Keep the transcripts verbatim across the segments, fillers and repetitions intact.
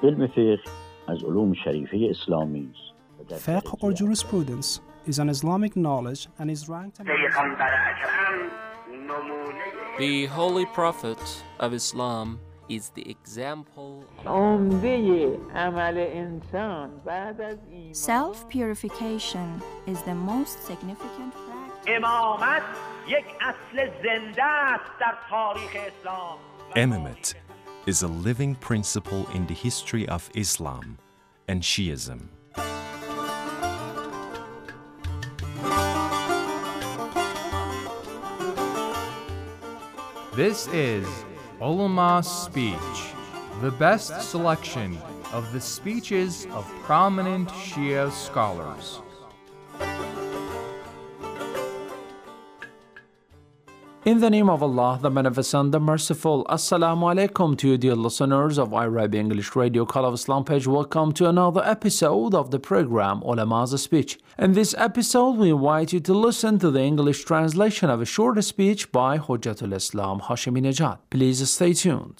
علم فقه از علوم شریفه اسلامی است. Fiqh or jurisprudence is an Islamic knowledge and is ranked among The Holy Prophet of Islam is the example Self-purification is the most significant practice. Imamate is a living principle in the history of Islam and Shiism. This is Ulama's Speech, the best selection of the speeches of prominent Shia scholars. In the name of Allah, the Beneficent, the Merciful, Assalamu alaikum to you, dear listeners of iRabi English Radio Call of Islam page. Welcome to another episode of the program Ulama's Speech. In this episode, we invite you to listen to the English translation of a short speech by Hujjatul Islam Hashemi Nejad. Please stay tuned.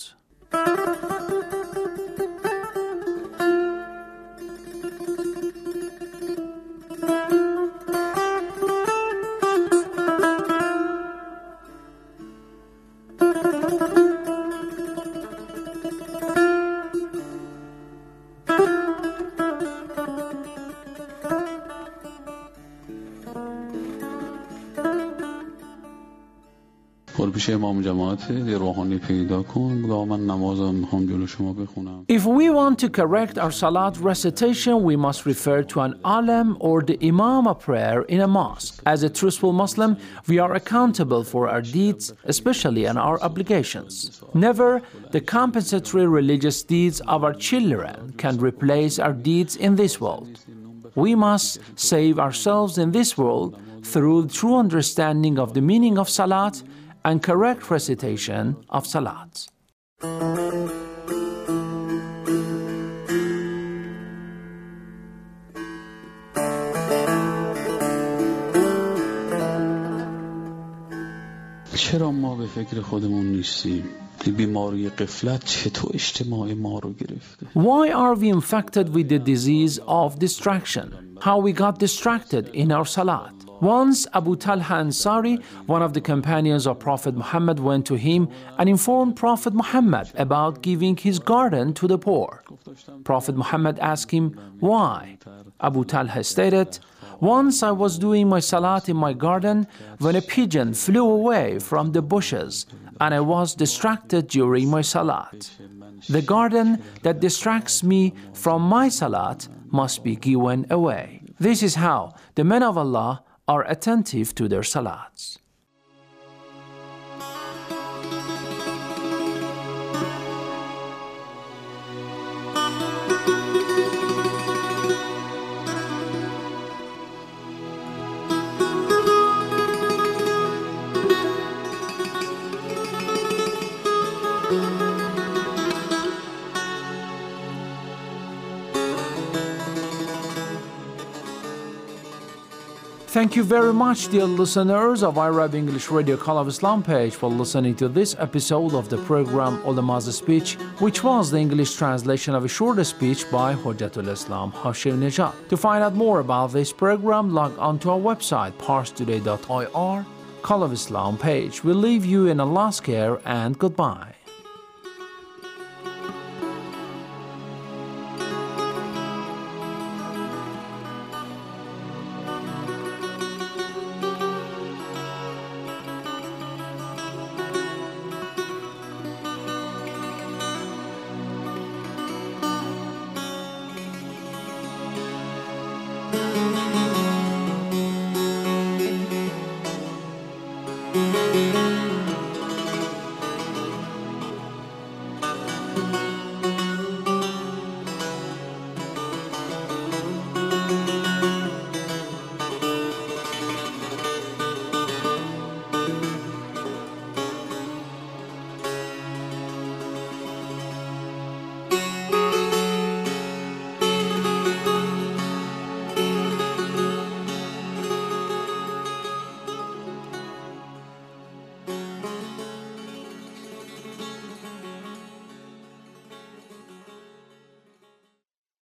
پیش امام جماعت یه روحانی پیدا کن بگو من نمازم میخوام جلو شما بخونم. If we want to correct our salat recitation, we must refer to an alim or the imam of prayer in a mosque. As a truthful Muslim, we are accountable for our deeds, especially in our obligations. Never the compensatory religious deeds of our children can replace our deeds in this world. We must save ourselves in this world through true understanding of the meaning of salat and correct recitation of salat. چرا ما به فکر خودمون نیستیم؟ بیماری غفلت چطور اجتماع ما رو گرفته؟ Why are we infected with the disease of distraction? How we got distracted in our salat? Once Abu Talha Ansari, one of the companions of Prophet Muhammad, went to him and informed Prophet Muhammad about giving his garden to the poor. Prophet Muhammad asked him, why? Abu Talha stated, once I was doing my salat in my garden when a pigeon flew away from the bushes and I was distracted during my salat. The garden that distracts me from my salat must be given away. This is how the men of Allah are attentive to their salats. Thank you very much, dear listeners of iRabi English Radio Call of Islam page, for listening to this episode of the program Ulama's Speech, which was the English translation of a short speech by Hujjatul Islam Hashemi Nejad. To find out more about this program, log on to our website, parstoday dot I R, Call of Islam page. We leave you in Allah's care and goodbye. Thank you.